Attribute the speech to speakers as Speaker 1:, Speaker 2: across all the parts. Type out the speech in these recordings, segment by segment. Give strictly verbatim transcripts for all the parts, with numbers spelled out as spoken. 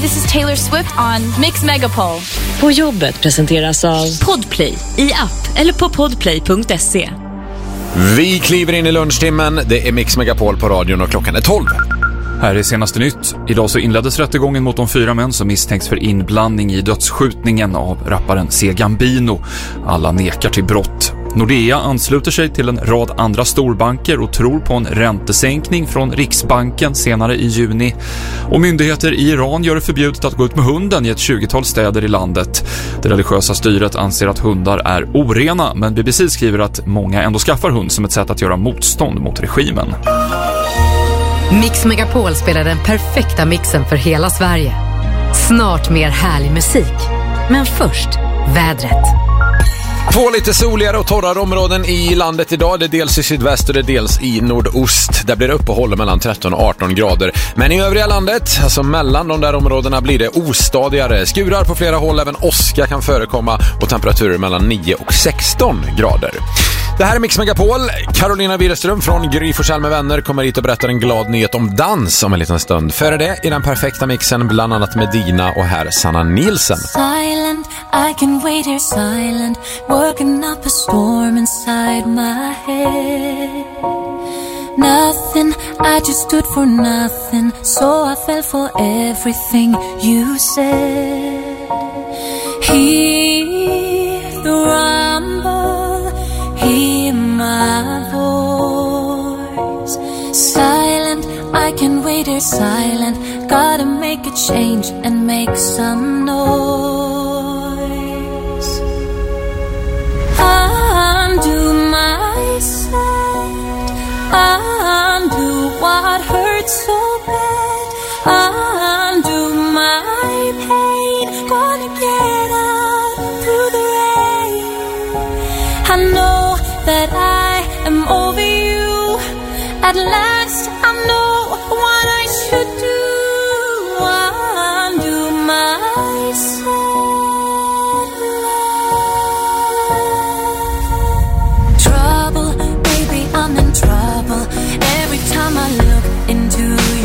Speaker 1: this is Taylor Swift on Mix Megapol.
Speaker 2: På jobbet presenteras av Podplay i app eller på podplay punkt se.
Speaker 3: Vi kliver in i lunchtimmen. Det är Mix Megapol på radion och klockan är tolv.
Speaker 4: Här är senaste nytt. Idag så inleddes rättegången mot de fyra män som misstänks för inblandning i dödsskjutningen av rapparen C. Gambino. Alla nekar till brott. Nordea ansluter sig till en rad andra storbanker och tror på en räntesänkning från Riksbanken senare i juni. Och myndigheter i Iran gör det förbjudet att gå ut med hunden i ett tjugotal städer i landet. Det religiösa styret anser att hundar är orena, men B B C skriver att många ändå skaffar hund som ett sätt att göra motstånd mot regimen.
Speaker 5: Mix Megapol spelar den perfekta mixen för hela Sverige. Snart mer härlig musik. Men först, vädret.
Speaker 3: Två lite soligare och torrare områden i landet idag. Det är dels i sydväst och det är dels i nordost. Där blir det uppehåll mellan tretton och arton grader. Men i övriga landet, alltså mellan de där områdena, blir det ostadigare. Skurar på flera håll, även åska kan förekomma och temperaturer mellan nio och sexton grader. Det här är Mix Megapol. Carolina Widerström från Gry Forssell med vänner kommer hit och berättar en glad nyhet om dans om en liten stund. Före det i den perfekta mixen bland annat med Dina och här Sanna Nielsen.
Speaker 6: Silent, I can wait here silent, working up a storm inside my head. Nothing, I just stood for nothing, so I fell for everything you said. Hear the rumble, hear my voice. Silent, I can wait here silent, gotta make a change and make some noise. Undo my side, undo what hurts so bad, undo my pain, gonna get out through the rain. I know that I am over you. At last I know what I should do. Undo my sad love. Trouble, baby, I'm in trouble. Every time I look into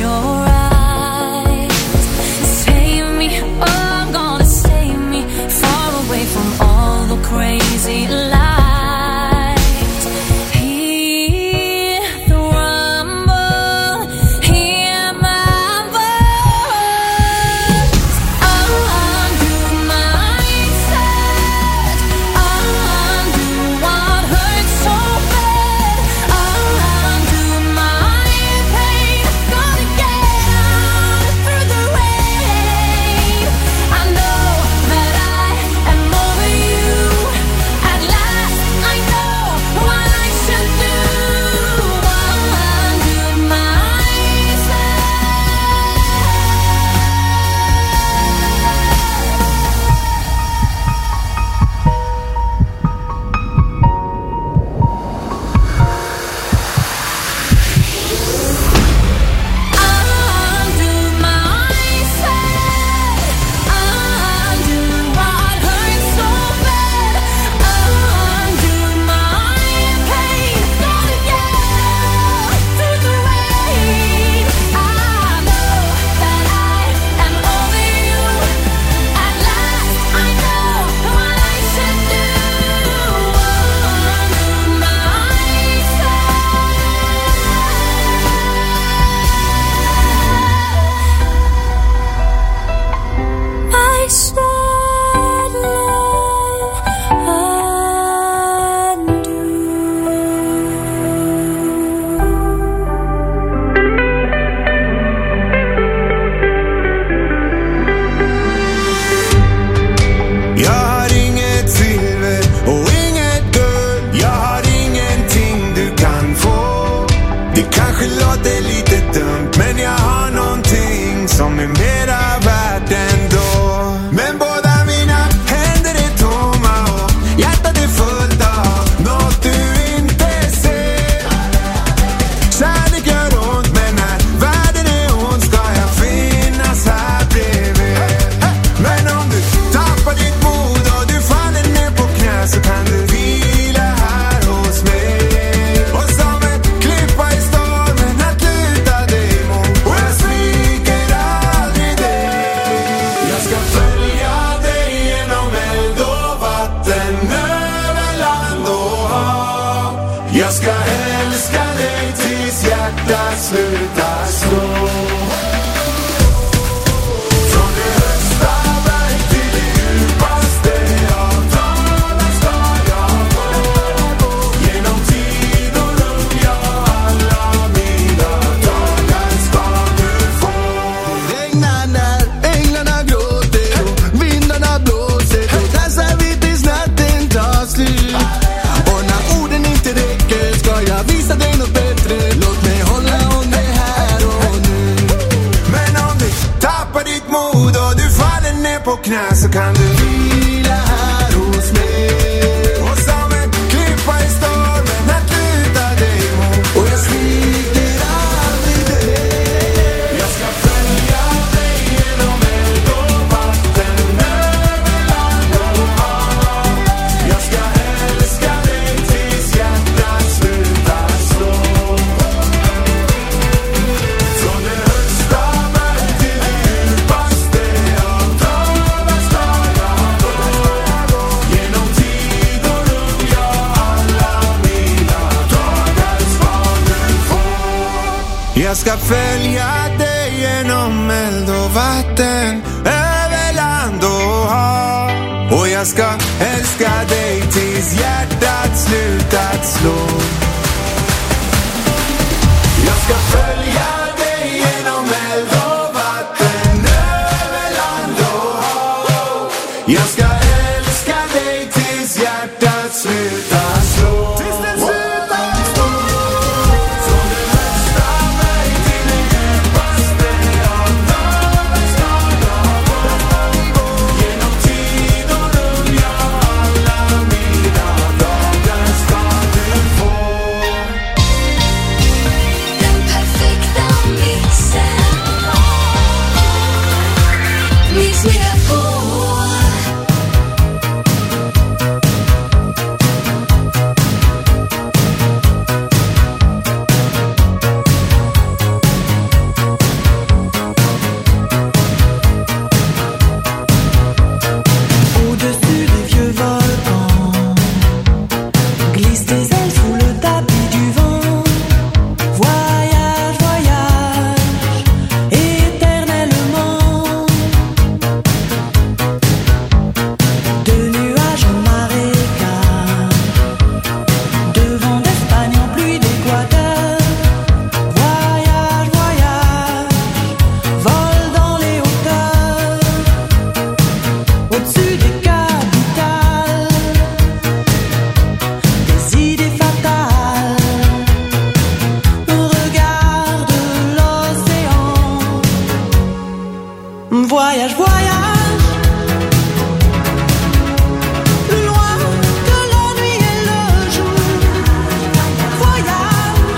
Speaker 7: på knä så kan du vila här hos mig. Och som en klippa i stormen att luta dig mot. Och jag sviker aldrig dig. Jag ska följa dig genom eld och vatten, över land och hav. Jag ska älska dig tills hjärtat slutar slå. Från det högsta berg till det djupaste av dagens dagar. Genom tid och rum, ja, alla mina dagar ska du få. Jag ska följa dig genom eld och vatten, över land och hav. Och jag ska älska dig tills hjärtat slutat slå. Jag ska följa dig genom eld och vatten, över land och hav. Jag ska älska dig tills hjärtat slutar slå. Tills det slutar slå. Från det högsta berg till det djupaste av dagens dagar. Genom tid och rum, ja, alla mina dagar ska du få. Den perfekta mixen. Mix Megapol.
Speaker 8: Au-dessus des vieux volcans, glisse tes ailes sous le tapis du vent. Voyage, voyage, éternellement. De nuages en marécage, de vent d'Espagne en pluie d'Équateur. Voyage, voyage, vole dans les hauteurs. Au-dessus des capitales, des idées fatales. Regarde l'océan. Voyage, voyage, plus loin que la nuit et le jour. Voyage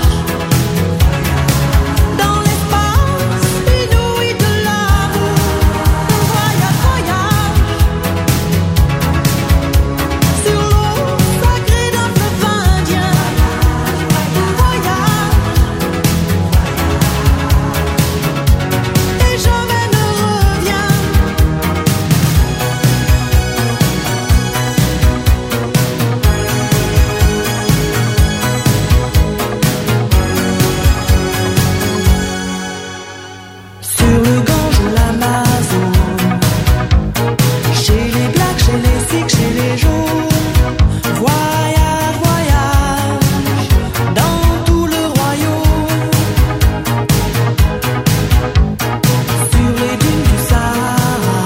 Speaker 8: dans l'espace inouï de l'amour. Voyage, voyage sur l'eau sacrée d'un fleuve indien. Voyage et jamais ne reviens. Sur le Gange ou l'Amazone, chez les Blacks, chez les Sikhs, chez les Jaunes. Voyage, voyage, dans tout le royaume. Sur les dunes du Sahara,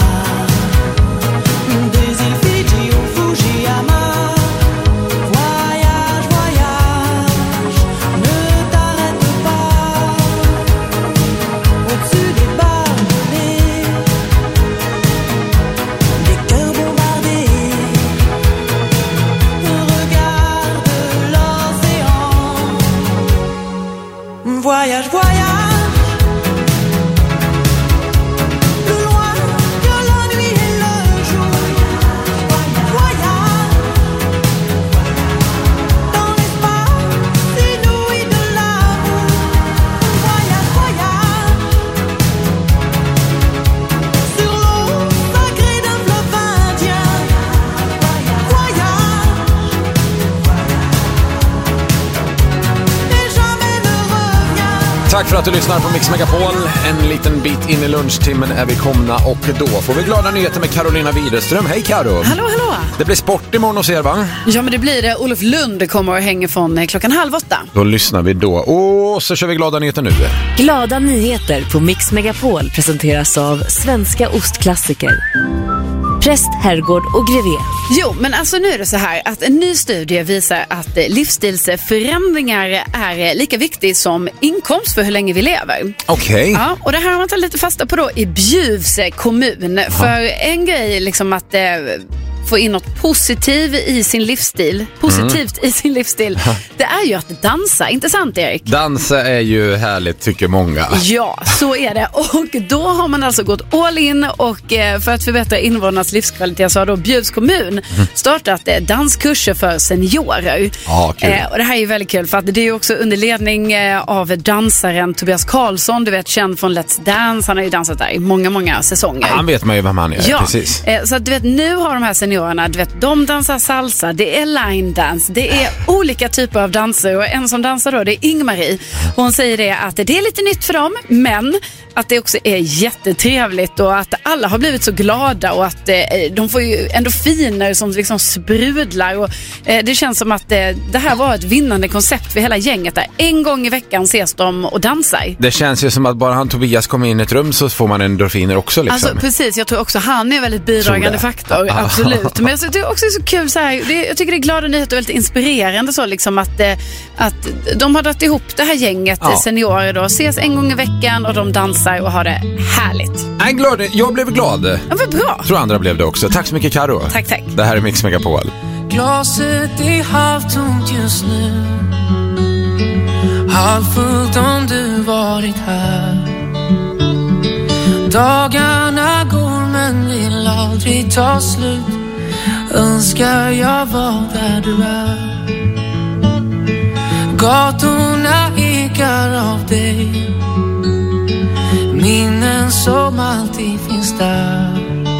Speaker 8: des îles Fidji au Fujiyama. Voyage, voyage, ne t'arrête pas. Au-dessus des barbelés, des cœurs bombardés. Regarde l'océan. Voyage, voyage, plus loin que la nuit et le jour. Voyage dans l'espace inouï de l'amour. Voyage, voyage sur l'eau sacrée d'un fleuve indien. Voyage et jamais ne reviens.
Speaker 3: Tack för att du lyssnar på Mix Megapol. En liten bit in i lunchtimmen är vi komna och då får vi glada nyheter med Carolina Widerström. Hej Karo!
Speaker 9: Hallå, hallå!
Speaker 3: Det blir sport imorgon hos er, va?
Speaker 9: Ja, men det blir det. Olof Lund kommer och hänger från klockan halv åtta.
Speaker 3: Då lyssnar vi då. Och så kör vi glada nyheter nu.
Speaker 2: Glada nyheter på Mix Megapol presenteras av Svenska Ostklassiker. Präst, herrgård och grevé.
Speaker 9: Jo, men alltså nu är det så här att en ny studie visar att livsstilsförändringar är lika viktigt som inkomst för hur länge vi lever.
Speaker 3: Okej. Okay.
Speaker 9: Ja, och det här har man tagit lite fasta på då i Bjuvs kommun. Aha. För en grej liksom att eh, få in något positivt i sin livsstil, positivt mm. i sin livsstil, det är ju att dansa, inte sant Erik?
Speaker 3: Dansa är ju härligt tycker många.
Speaker 9: Ja, så är det. Och då har man alltså gått all in och eh, för att förbättra invånarnas livskvalitet så har då Bjuvs kommun mm. startat eh, danskurser för seniorer.
Speaker 3: Ja, kul.
Speaker 9: Eh, och det här är ju väldigt kul för att det är ju också under ledning eh, av dansaren Tobias Karlsson, du vet, känd från Let's Dance. Han har ju dansat där i många, många säsonger.
Speaker 3: Han vet man ju vem han är,
Speaker 9: ja.
Speaker 3: precis.
Speaker 9: Eh, så att du vet, nu har de här seniorerna, du vet, de dansar salsa, det är line dance, det är olika typer av danser och en som dansar då, det är Ingmarie. Hon säger det att det är lite nytt för dem, men att det också är jättetrevligt och att alla har blivit så glada och att eh, de får ju endorfiner som liksom sprudlar och eh, det känns som att eh, det här var ett vinnande koncept för hela gänget där. En gång i veckan ses de och dansar.
Speaker 3: Det känns ju som att bara han Tobias kommer in i ett rum så får man endorfiner också liksom.
Speaker 9: Alltså precis, jag tror också han är en väldigt bidragande faktor, absolut. Men jag tycker det är också så kul så här, det, jag tycker det är glada nyheter och väldigt inspirerande så liksom att, eh, att de har dragit ihop det här gänget ja. seniorer då, ses en gång i veckan och de dansar och har det härligt.
Speaker 3: Jag är glad, jag blev glad.
Speaker 9: Ja, vad bra.
Speaker 3: Tror andra blev det också. Tack så mycket Karo.
Speaker 9: Tack, tack.
Speaker 3: Det här är Mix Megapol.
Speaker 7: Glaset är halvtomt just nu, halvfullt om du varit här. Dagarna går men vill aldrig ta slut. Önskar jag var där du är. Gatorna ekar av dig, minnen som alltid finns där.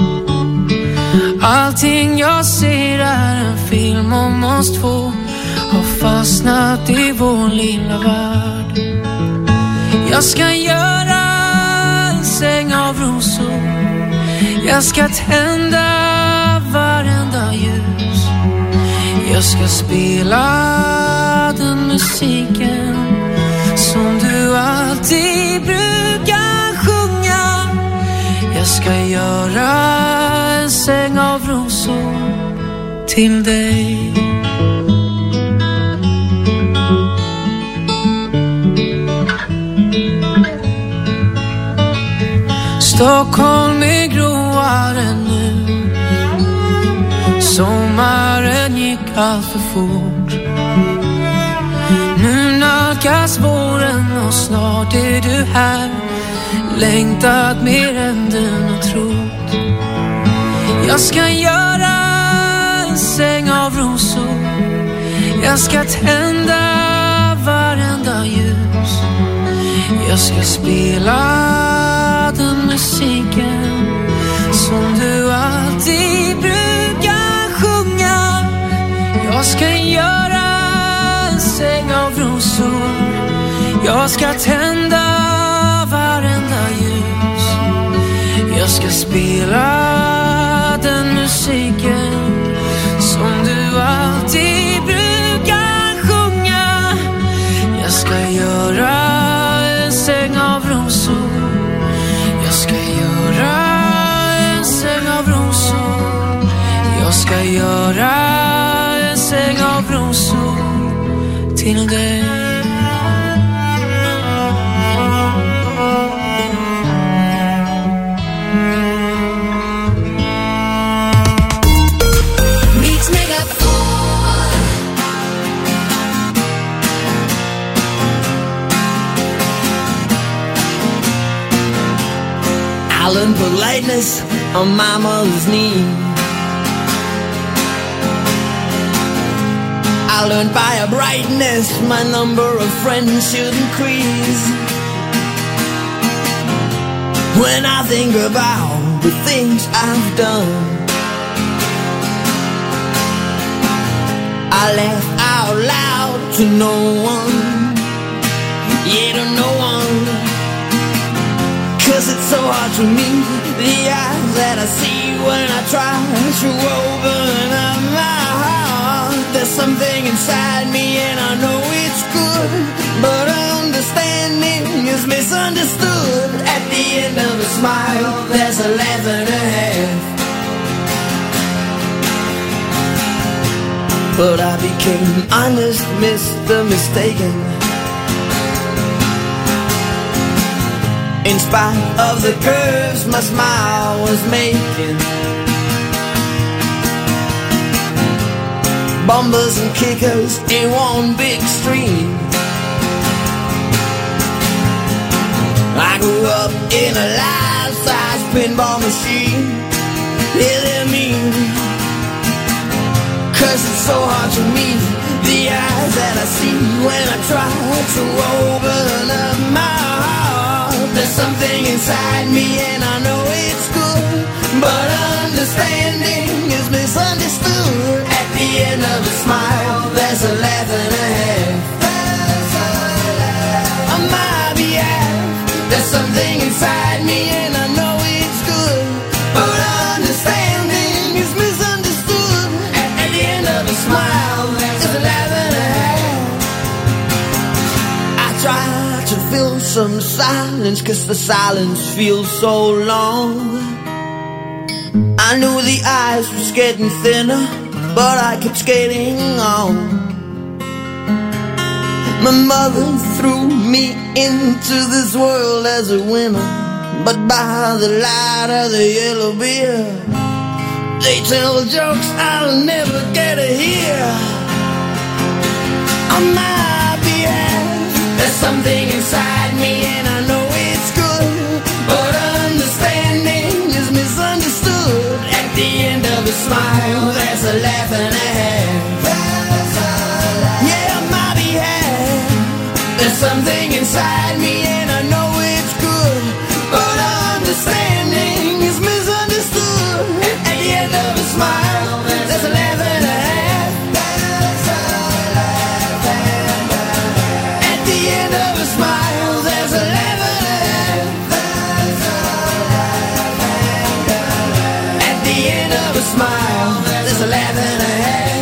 Speaker 7: Allting jag ser är en film om oss två, har fastnat i vår lilla värld. Jag ska göra en säng av rosor, jag ska tända varenda ljus. Jag ska spela den musiken som du alltid brukar sjunga. Jag ska göra en säng av rosor till dig. Stockholm är gråare nu, sommaren gick allt för fort. Nu nalkas våren och snart är du här, längtat mer än du nog trott. Jag ska göra en säng av rosor, jag ska tända varenda ljus. Jag ska spela den musiken som du alltid brukar sjunga. Jag ska göra en säng av rosor, jag ska tända varenda ljus. Jag ska spela den musiken som du alltid brukar sjunga. Jag ska göra en säng av rosor, jag ska göra en säng av rosor. Jag ska göra en säng av rosor till dig.
Speaker 10: I learned politeness on my mother's knee. I learned by a brightness my number of friends should increase. When I think about the things I've done, I laugh out loud to no one, yeah, to no one. Cause it's so hard to meet the eyes that I see when I try to open up my heart. There's something inside me and I know it's good, but understanding is misunderstood. At the end of a smile, there's a laugh and a half. but I became honest, Mister Mistaken. In spite of the curves my smile was making, bumpers and kickers in one big stream. I grew up in a life-size pinball machine. Yeah, they're mean, 'cause it's so hard to meet the eyes that I see when I try to open up my heart. There's something inside me and I know it's good, but understanding is misunderstood. At the end of a smile, there's a laugh and a half. On my behalf, there's something inside me and I know it's good, but understanding is misunderstood. At, at the end of a smile, there's a laugh and a half. I try to fill some silence, 'cause the silence feels so long. I knew the eyes was getting thinner, but I kept skating on. My mother threw me into this world as a winner, but by the light of the yellow beer, they tell jokes I'll never get to hear. On my behalf, there's something inside me and I know it's good, but understanding is misunderstood. At the end of a smile, there's a laugh and a half. Yeah, on my behalf, there's something inside me and I know it's good, but understanding is misunderstood. At the end of a smile, there's a laugh and a half. At the end of a smile, there's a laugh and a half. At the end of a smile, there's a laugh and a half.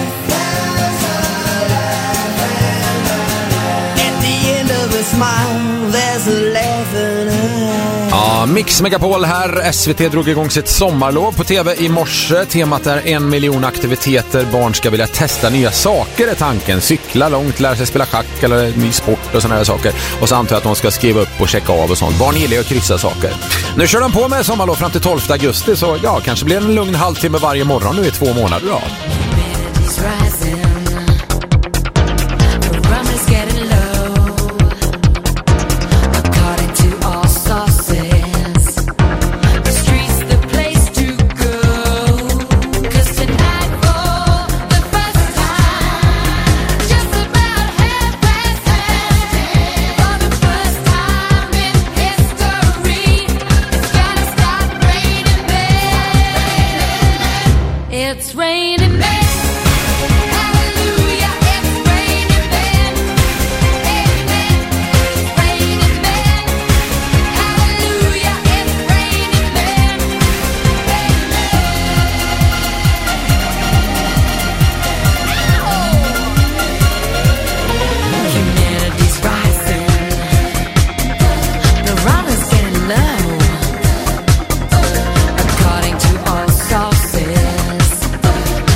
Speaker 10: At the end of a smile, there's a laugh and a half.
Speaker 3: Ja, Mix Megapol här. S V T drog igång sitt sommarlov på tv i morse. Temat är en miljon aktiviteter. Barn ska vilja testa nya saker är tanken. Cykla långt, lära sig spela schack eller ny sport och såna här saker. Och så antar jag att de ska skriva upp och checka av och sånt. Barn gillar ju att kryssa saker. Nu kör de på med sommarlov fram till tolfte augusti, så ja, kanske blir en lugn halvtimme varje morgon nu i två månader. Ja.
Speaker 6: It's raining men. Hallelujah, it's raining men. Amen. It's raining men. Hallelujah, it's raining men. Amen. Humanity's rising. The run is getting low. According to all sources,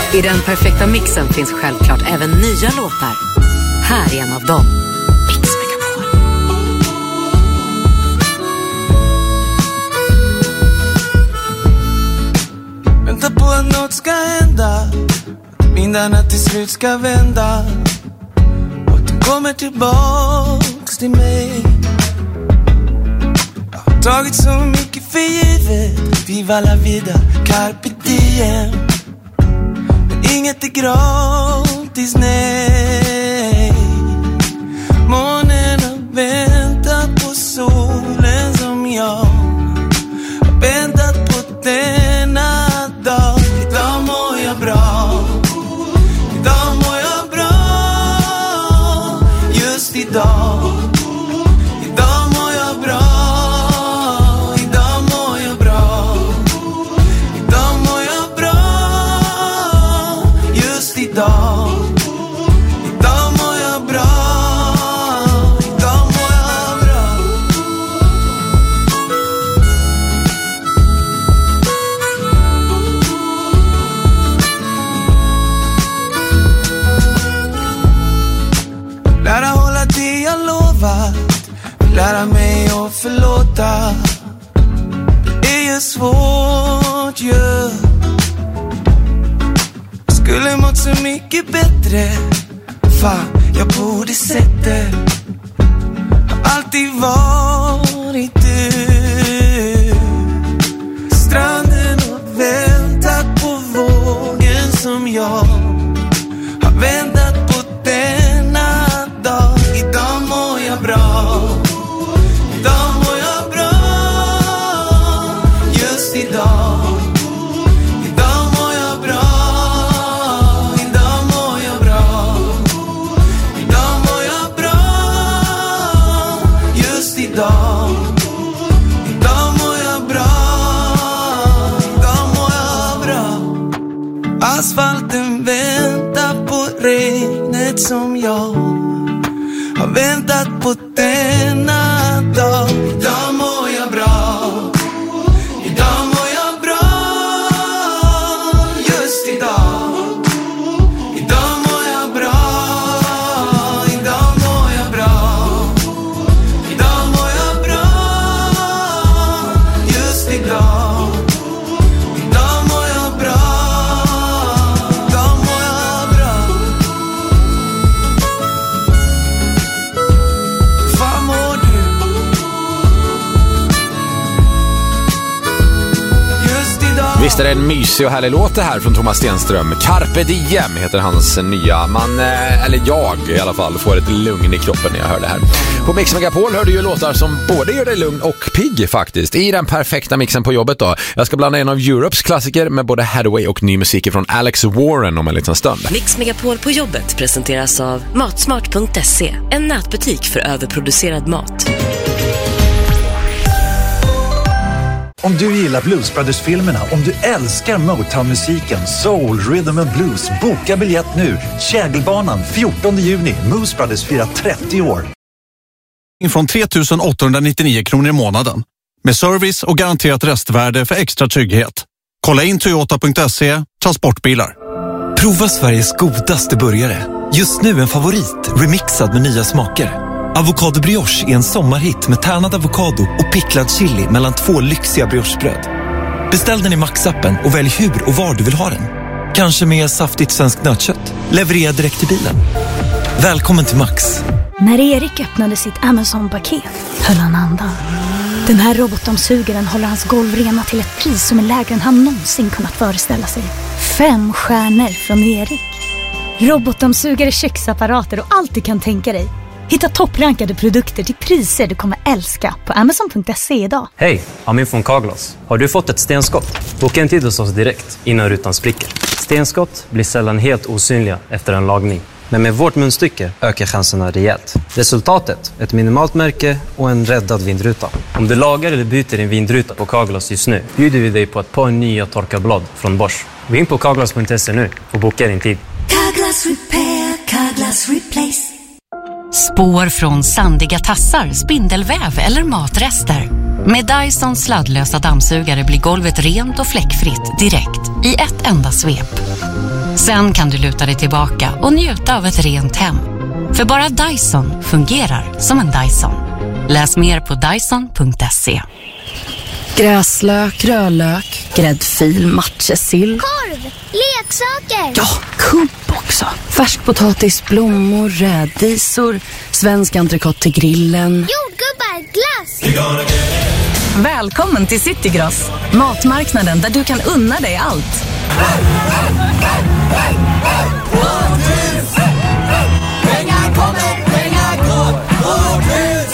Speaker 5: I den perfekta mixen finns självklart även nya låtar. Här är en av dem. Mix Megapol.
Speaker 10: Vänta på att något ska hända, att vindarna till slut ska vända och att du kommer tillbaks till mig. Jag har tagit så mycket för givet, viva la vida, carpe diem. Men inget är gratis, nej. Månen har väntat på solen som jag har väntat på denna dag. Idag mår jag bra, idag mår jag bra, just idag. Idag mår jag bra, idag mår jag bra, idag mår jag bra, just idag. Idag mår jag bra, idag mår jag bra. Lära hålla det jag lovat, lära mig att förlåta. Det är ju svårt ju, yeah. Skulle mått så mycket bättre, fan jag borde sett det. Har alltid varit du. Stranden och väntat på vågen som jag har väntat på denna dag. Idag mår jag bra, idag mår jag bra, just idag. Idag mår jag bra, idag mår jag bra, idag mår jag bra, just idag. Idag mår jag bra, idag mår jag bra. Asfalten väntar på regnet som jag har väntat på denna dag. Idag mår jag bra, idag mår jag bra, just idag. Idag mår jag bra, idag mår jag bra, idag mår jag bra, just idag. Idag mår jag bra, idag mår jag bra. Fan mår du, just idag.
Speaker 3: Visst är det en mysig och härlig låt det här från Thomas Stenström. Carpe Diem heter hans nya. Man, eh, eller jag i alla fall, får ett lugn i kroppen när jag hör det här. På Mix Megapol hör du ju låtar som både gör dig lugn och pigg faktiskt. I den perfekta mixen på jobbet då. Jag ska blanda en av Europes klassiker med både Hathaway och ny musik från Alex Warren om en liten stund.
Speaker 2: Mix Megapol på jobbet presenteras av matsmart punkt se. En nätbutik för överproducerad mat.
Speaker 11: Om du gillar Blues Brothers-filmerna, om du älskar Motown-musiken, soul, rhythm and blues, boka biljett nu. Kägelbanan fjortonde juni. Moose Brothers firar trettio år.
Speaker 12: Från tre tusen åttahundranittionio kronor i månaden. Med service och garanterat restvärde för extra trygghet. Kolla in toyota punkt se, transportbilar.
Speaker 13: Prova Sveriges godaste burgare. Just nu en favorit, remixad med nya smaker. Avocado brioche är en sommarhit med tärnad avokado och picklad chili mellan två lyxiga briochebröd. Beställ den i Max-appen och välj hur och var du vill ha den. Kanske med saftigt svenskt nötkött. Leverera direkt till bilen. Välkommen till Max.
Speaker 14: När Erik öppnade sitt Amazon-paket höll han andan. Den här robotdammsugaren håller hans golv rena till ett pris som är lägre än han någonsin kunnat föreställa sig. Fem stjärnor från Erik. Robotdammsugare, köksapparater och allt du kan tänka dig. Hitta topprankade produkter till priser du kommer älska på amazon punkt se idag.
Speaker 15: Hej, Amin från Carglass. Har du fått ett stenskott? Boka en tid hos oss direkt innan rutan spricker. Stenskott blir sällan helt osynliga efter en lagning. Men med vårt munstycke ökar chanserna rejält. Resultatet, ett minimalt märke och en räddad vindruta. Om du lagar eller byter en vindruta på Carglass just nu bjuder vi dig på ett par nya torkarblad från Bosch. Gå in på carglass punkt se nu och boka din tid.
Speaker 16: Carglass Repair, Carglass Replace.
Speaker 17: Spår från sandiga tassar, spindelväv eller matrester. Med Dyson sladdlösa dammsugare blir golvet rent och fläckfritt direkt i ett enda svep. Sen kan du luta dig tillbaka och njuta av ett rent hem. För bara Dyson fungerar som en Dyson. Läs mer på dyson punkt se.
Speaker 18: Gräslök, rödlök, gräddfil, matjessill.
Speaker 19: Korv, leksaker.
Speaker 18: Ja, kubb också. Färskpotatis, blommor, rädisor, svensk entrecote till grillen.
Speaker 19: Jordgubbar, glass.
Speaker 20: Välkommen till Citygross. Matmarknaden där du kan unna dig allt.
Speaker 7: Pengar kommer, pengar går. Vårt hus.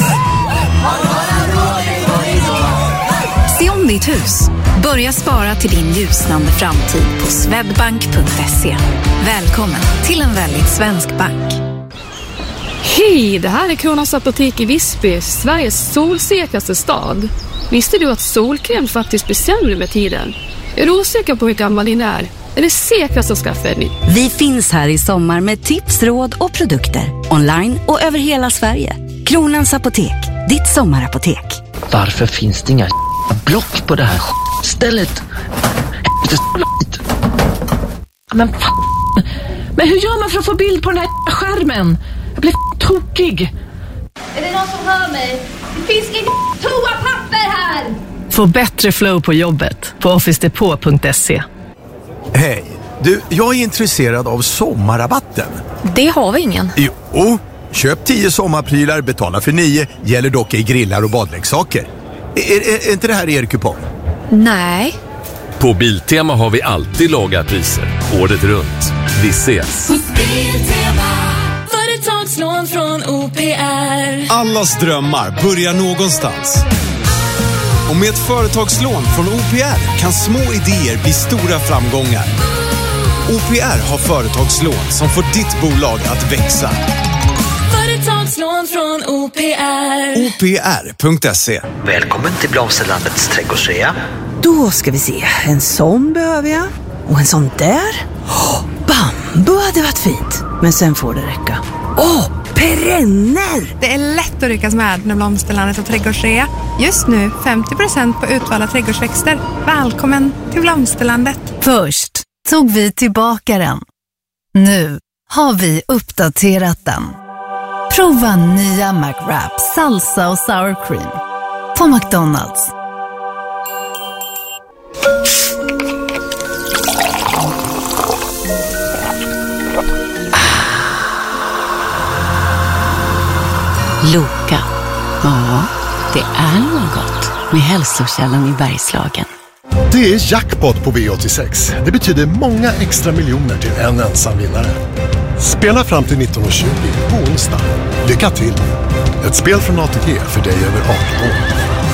Speaker 5: Se om ditt hus. Börja spara till din ljusnande framtid på swedbank punkt se. Välkommen till en väldigt svensk bank.
Speaker 21: Hej, det här är Kronans apotek i Visby, Sveriges solsäkraste stad. Visste du att solkräm faktiskt blir sämre med tiden? Är du osäker på hur gammal din är? Är det säkrast att skaffa en ny?
Speaker 5: Vi finns här i sommar med tips, råd och produkter. Online och över hela Sverige. Kronans apotek, ditt sommarapotek.
Speaker 22: Varför finns det inga block på det här stället?
Speaker 20: Men fan. Men hur gör man för att få bild på den här skärmen? Jag blir tokig.
Speaker 19: Är det någon som hör mig? Det finns inget toapapper här!
Speaker 20: Få bättre flow på jobbet på office depot punkt se.
Speaker 23: Hej, du, jag är intresserad av sommarrabatten.
Speaker 24: Det har vi ingen.
Speaker 23: Jo, köp tio sommarprylar, betala för nio, gäller dock i grillar och badleksaker. Är, är, är inte det här er kupong?
Speaker 24: Nej.
Speaker 25: På Biltema har vi alltid låga priser, året runt. Vi ses.
Speaker 26: Företagslån från O P R.
Speaker 27: Allas drömmar börjar någonstans. Och med ett företagslån från O P R kan små idéer bli stora framgångar. O P R har företagslån som får ditt bolag att växa.
Speaker 26: Företagslån från O P R.
Speaker 27: O P R punkt se.
Speaker 22: Välkommen till Blomsterlandets trädgårdsrea.
Speaker 28: Då ska vi se. En sån behöver jag. Och en sån där. Oh, bambu hade varit fint. Men sen får det räcka. Åh, oh, perenner!
Speaker 29: Det är lätt att ryckas med när Blomsterlandet och trädgårdsrea. Just nu femtio procent på utvalda trädgårdsväxter. Välkommen till Blomsterlandet.
Speaker 30: Först tog vi tillbaka den. Nu har vi uppdaterat den. Prova nya McWrap, salsa och sour cream på McDonald's.
Speaker 17: Loka. Ja, det är något med hälsokällan i Bergslagen.
Speaker 31: Det är jackpot på V åttiosex. Det betyder många extra miljoner till en ensam vinnare. Spela fram till nitton tjugo på onsdag. Lycka till! Ett spel från A T G för dig över arton år.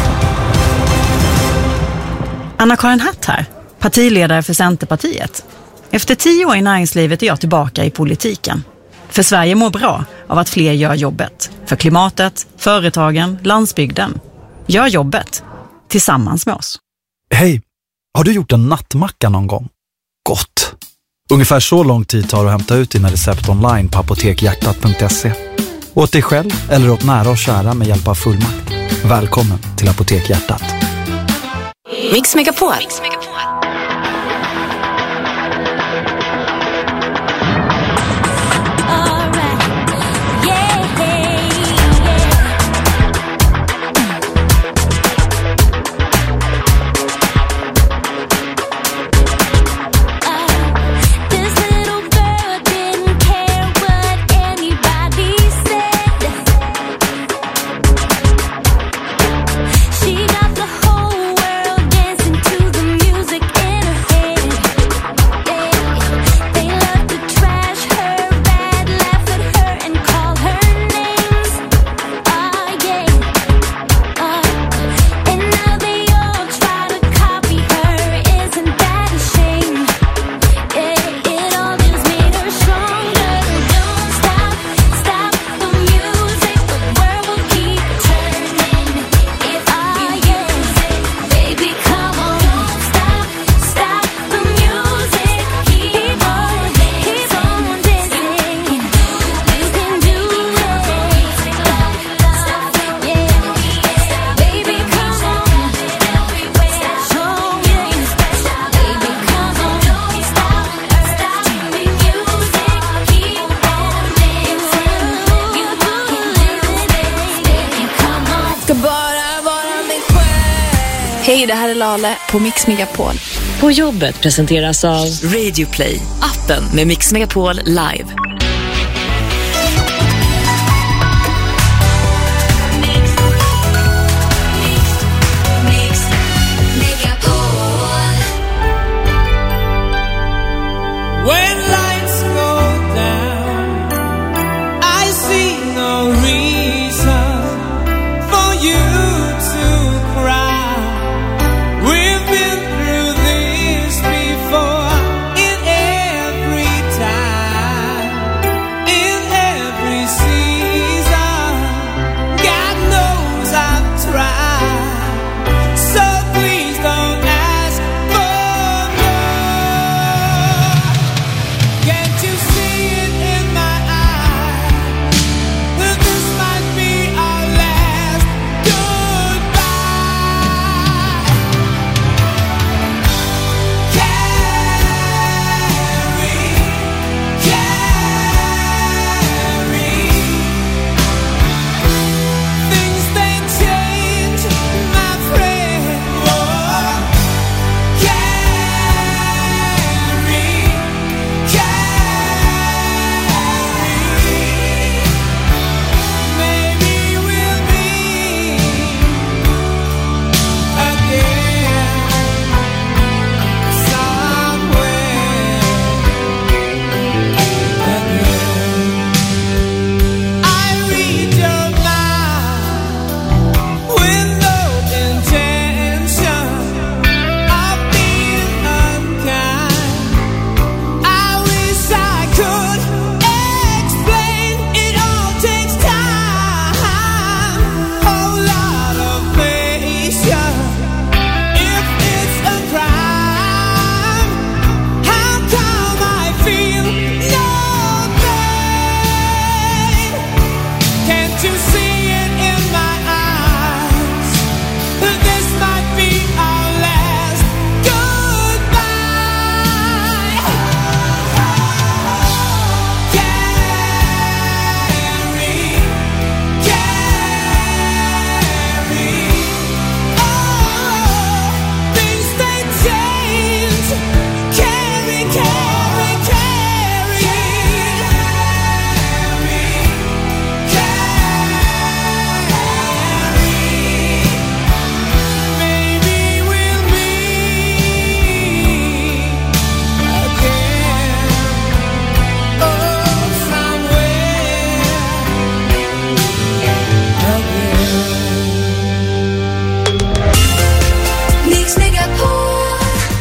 Speaker 32: Anna-Karin Hatt här, partiledare för Centerpartiet. Efter tio år i näringslivet är jag tillbaka i politiken. För Sverige mår bra av att fler gör jobbet. För klimatet, företagen, landsbygden. Gör jobbet. Tillsammans med oss.
Speaker 33: Hej, har du gjort en nattmacka någon gång? Gott! Ungefär så lång tid tar det att hämta ut dina recept online på apotekhjärtat punkt se. Åt dig själv eller åt nära och kära med hjälp av fullmakt. Välkommen till Apotekhjärtat.
Speaker 2: Mix Megapol.
Speaker 6: She got the whole world dancing to the music.
Speaker 29: Hej, det här är Lale på Mix Megapol.
Speaker 2: På jobbet presenteras av Radio Play, appen med Mix Megapol live.
Speaker 7: When lights go down, I see no reason for you to cry. We've been through this before, in every time, in every season. God knows I've tried, so please don't ask for more. Can't you see it in my eyes? That this might be our last goodbye. Carry, carry. Things they change, my friend. Oh, carry, carry. Maybe we'll meet again somewhere again. I read your mind with no intention of being unkind. I wish I could explain. It all takes time, whole lot of patience. If it's a crime, how come I feel no pain? Can't you see it in my eyes? That this might be our last goodbye. Carry, carry. Oh, things they change. Carry, carry, carry. Carry, maybe we'll meet again. Oh, somewhere again.
Speaker 26: Mix Megapol.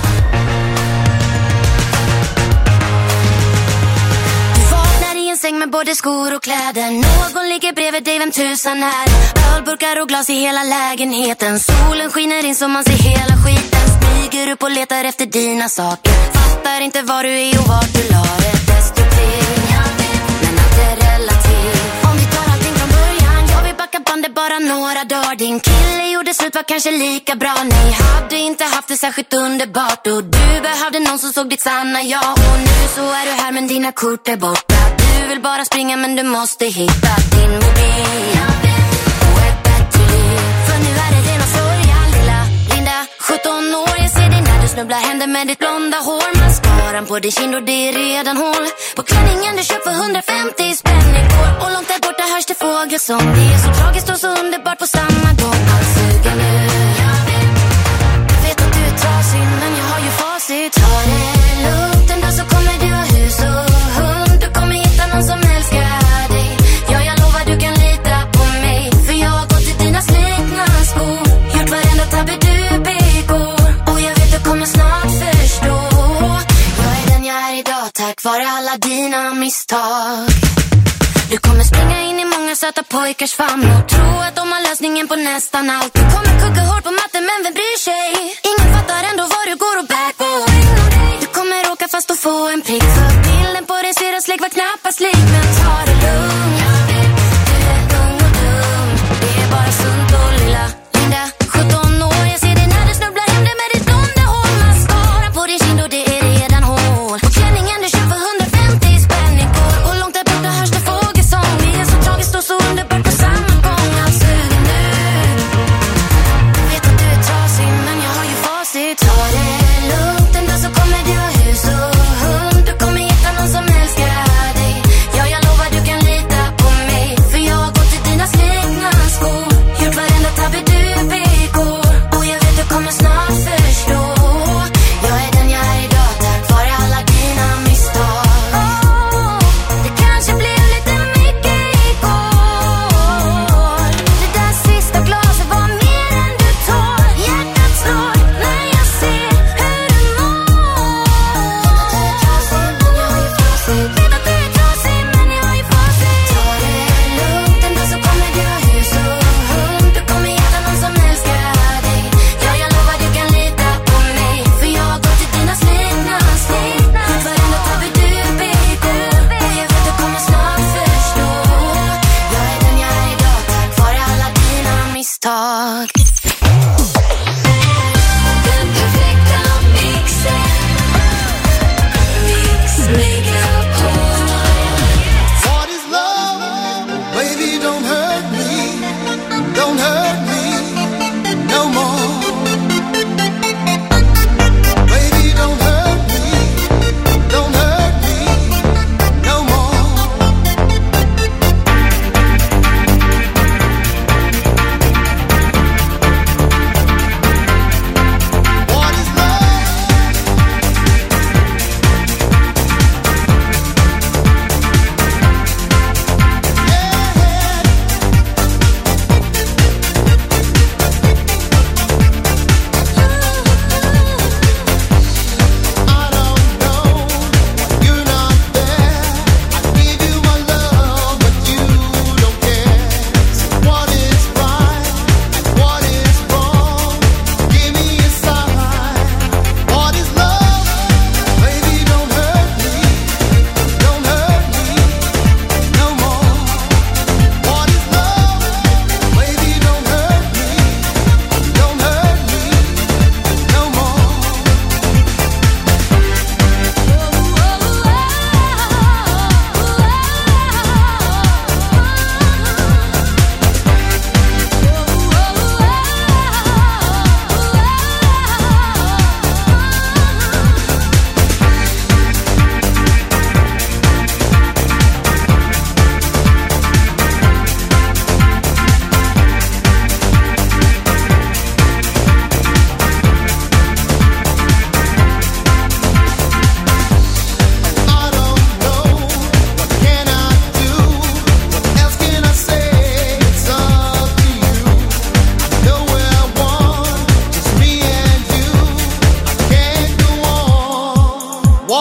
Speaker 1: Du vaknar i en säng med både skor och kläder. Någon ligger bredvid dig, vem tusan är? Ölburkar och glas i hela lägenheten. Solen skiner in så man ser hela skiten. Smyger upp och letar efter dina saker. Fattar inte var du är och vart du la det. Destruktiv, men allt är relativt. Om vi tar allting från början, jag vill backa bandet bara några dagar. Din kille gjorde slut, var kanske lika bra. Ni hade inte haft det särskilt underbart. Och du behövde någon som såg ditt sanna jag. Och nu så är du här men dina kort är borta. Du vill bara springa men du måste hitta din mobil och ett bättre liv. För nu är det ren och sorg, lilla Linda, sjutton år. Jag ser dig när du snubblar händer med ditt blonda hår. Mascaran på din kind och det är redan hål på klänningen du köpt för hundrafemtio spänn igår. Och långt där borta hörs det fågelsång. Det är så tragiskt och så underbart på samma gång. Allt suger nu. Jag vet att du är trasig men jag har ju facit. Ta det lugnt, en dag så kommer du ha hus och hund. Du kommer hitta någon som älskar dig. Ja, jag lovar du kan lita på mig. För jag har gått i dina slitna skor. Gjort varenda tabbe du begår. Och jag vet du kommer snart förstå. Jag är den jag är idag tack vare alla dina misstag. Du kommer springa in i många söta pojkars famn och tro att de har lösningen på nästan allt. Du kommer kugga hårt på matten men vem bryr sig? Ingen fattar ändå vad du går och bär på. Du kommer åka fast och få en prick. För bilden på din syras släck var knappast lik. Men ta det lugnt. Du är ung och dum. Det är bara sunt och lilla Linda, sjutton år. Jag ser dig när du snubblar hem dig med ditt blonda hår. Mascara på din kind och det är redan hål på klänningen du köpt för hundrafemtio spänn igår. Och långt där borta hörs det fågelsång. Det är så tragiskt och så underbart på samma gång. Allt suger nu. Jag vet att du är trasig men jag har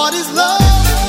Speaker 7: What is love?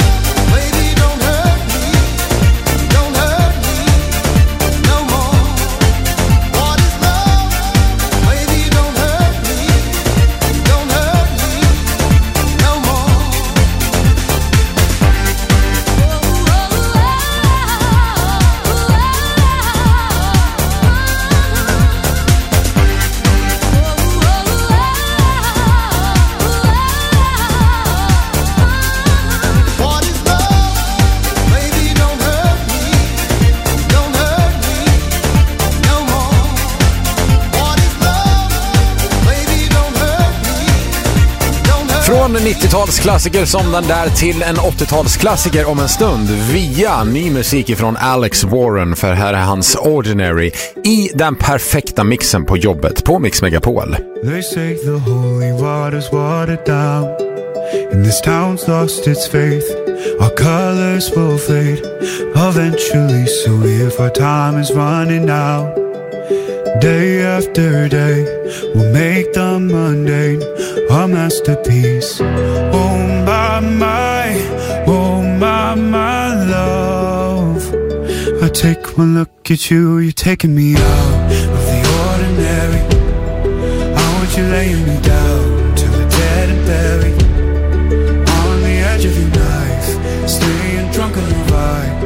Speaker 3: Från en nittiotalsklassiker som den där till en åttiotalsklassiker om en stund via ny musik från Alex Warren, för här är hans Ordinary i den perfekta mixen på jobbet på Mix Megapol.
Speaker 4: They say the holy water's watered down and this town's lost its faith. Our colors will fade eventually, so if our time is running out, day after day we'll make the mundane a masterpiece. Oh my, my, oh my, my love, I take one look at you, you're taking me out of the ordinary. I want you laying me down till we're dead and buried on the edge of your knife, staying drunk on your ride.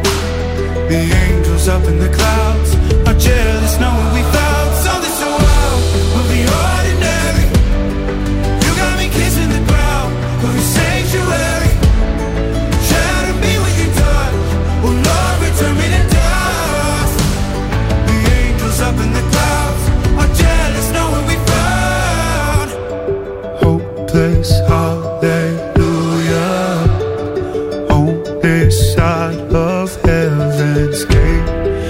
Speaker 4: The angels up in the clouds are jealous knowing we found something so out of the ordinary. You got me kissing the ground of your sanctuary. Shatter me with your touch, oh Lord, return me to dust. The angels up in the clouds are jealous knowing we found hopeless hallelujah on this side of heaven's gate.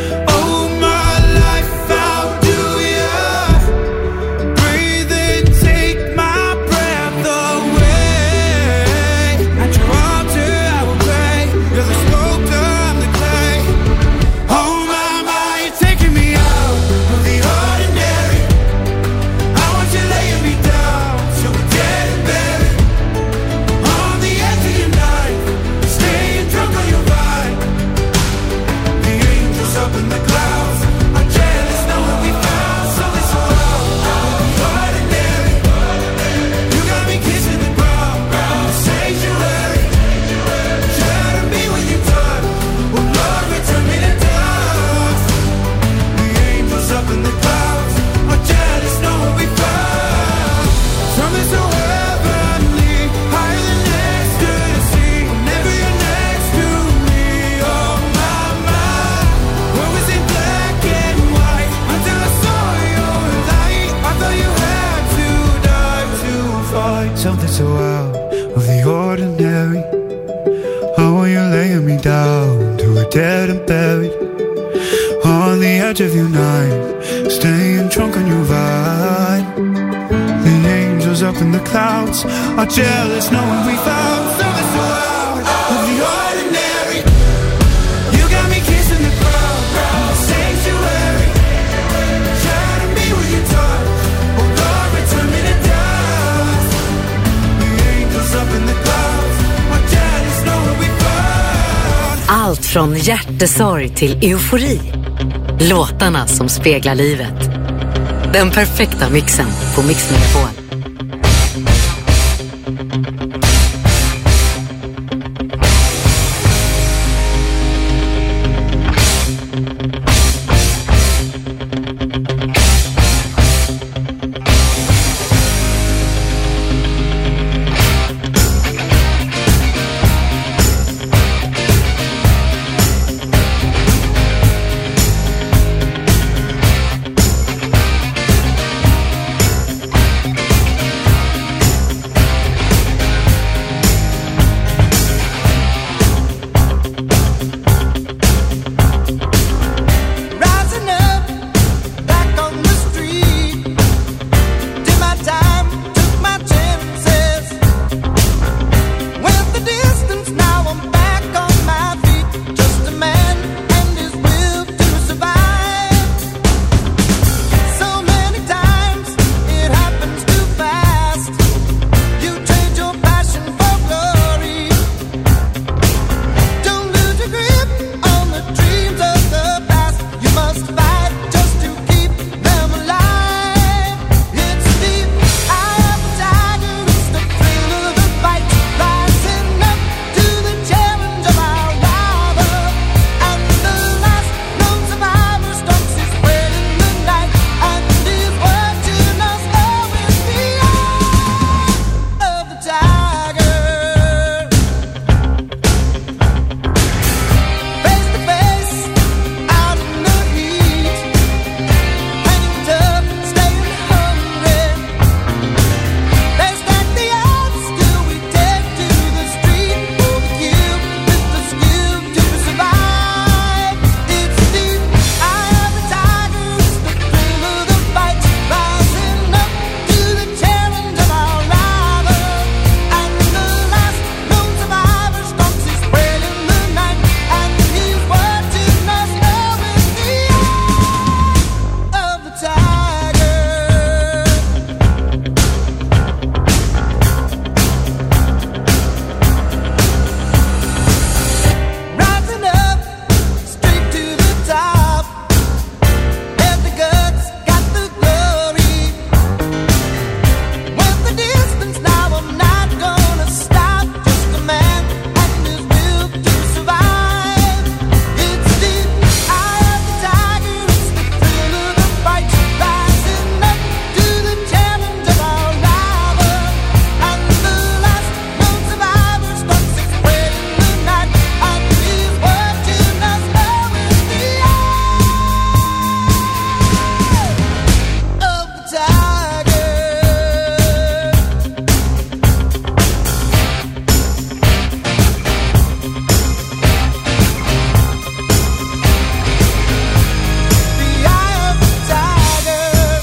Speaker 4: Something so out of the ordinary. How are you laying me down to a dead and buried on the edge of your night, staying drunk on your ride. The angels up in the clouds are jealous knowing we found something so out of the ordinary. You got me kissing the ground, the sanctuary. Shatter me with your touch, oh Lord, return me to dust. Up in the clouds, are jealous knowing we found.
Speaker 5: Allt från hjärtesorg till eufori. Låtarna som speglar livet. Den perfekta mixen på Mix Megapol.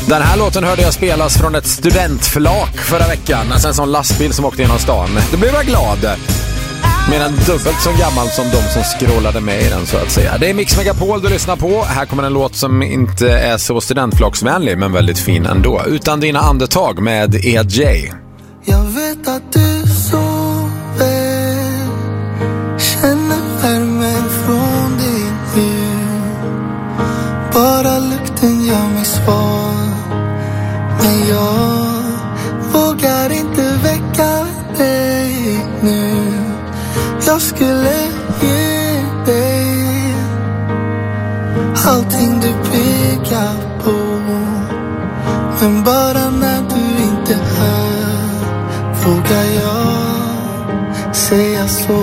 Speaker 3: Den här låten hörde jag spelas från ett studentflak förra veckan. Alltså en sån lastbil som åkte genom stan. Då blev jag glad. Mer än dubbelt så gammal som de som scrollade med i den, så att säga. Det är Mix Megapol du lyssnar på. Här kommer en låt som inte är så studentflaksvänlig, men väldigt fin ändå. Utan dina andetag med E J.
Speaker 7: Jag vet att du sover, känner värmen från din hud. Bara lukten gör mig svag, men jag vågar inte väcka dig nu. Jag skulle ge dig allting du pekar på, men bara när du inte är här vågar jag säga så.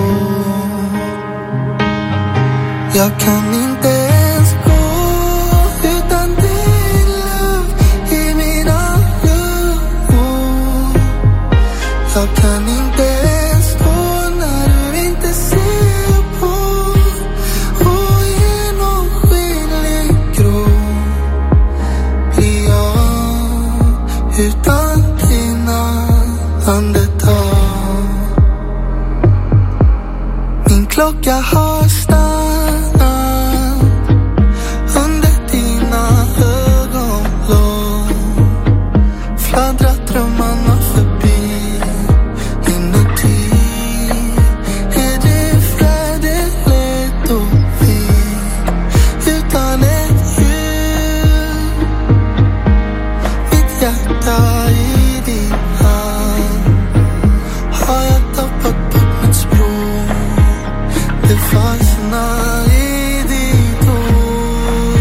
Speaker 7: Jag kan inte ens gå utan din luft i mina lungor. Jag kan inte ens stå när du inte ser på, och genomskinlig grå blir jag utan dina andetag. Min klocka har stannat under dina ögonlåg. Fladdrar drömmarna förbi. Inuti är det färdigt och fint utan ett ljud. Mitt hjärta i din hand. Har jag tappat bort mitt språk? Det fastnar i ditt ord.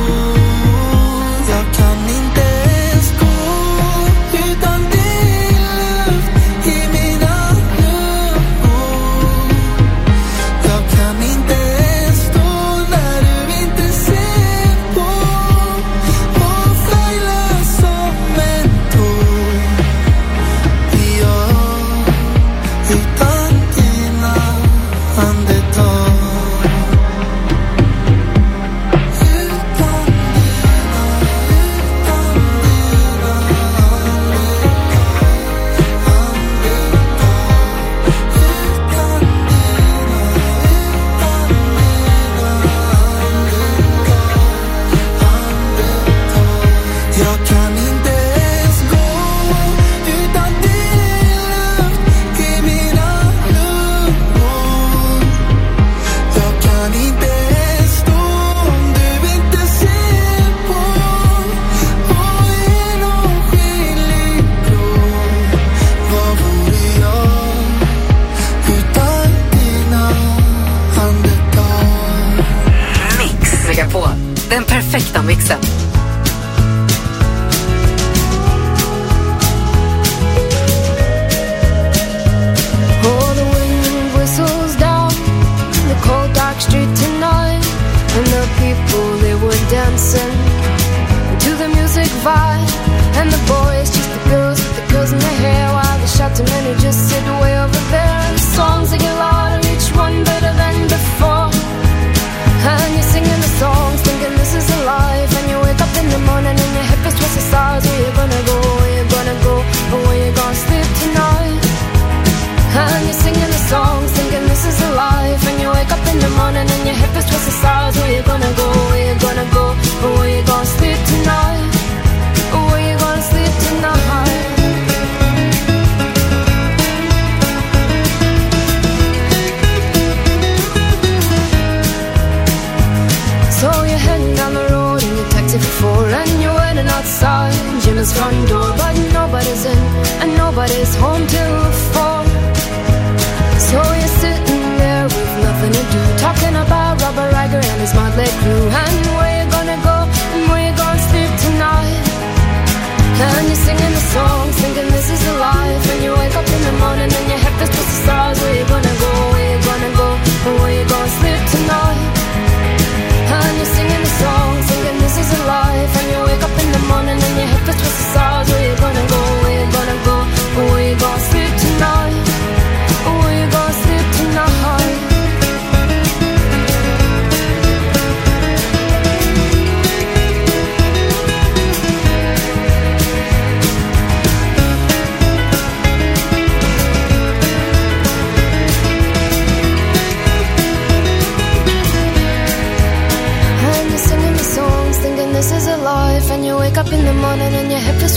Speaker 7: Jag kan inte ens gå utan din luft i mina lungor. Jag kan inte ens stå när du inte ser på, och flyga som en tår blir jag utan dina andetag. Jag kan inte ens gå utan din luft i mina lungor. Jag kan inte ens stå om du inte ser på, och genomskinlig grå. Vad vore jag utan dina andetag?
Speaker 5: Mix Megapol, den perfekta mixen.
Speaker 8: Oh, the wind whistles down the cold dark street tonight, and the people, they were dancing to the music vibe, and the boys just the girls with the girls in their hair, while the shouting men who just sit way over there. And the songs, they get louder, each one better than before, and you're singing the songs thinking this is a life, and you wake up in the morning and your hip is twisted sides. Where you gonna go, where you gonna go, or where you gonna sleep tonight? And you're singing the songs thinking this is a life, and you wake up in the morning and your hip is twisted sides. Where you gonna go, where you gonna go, or where you gonna sleep tonight, or where you gonna sleep tonight?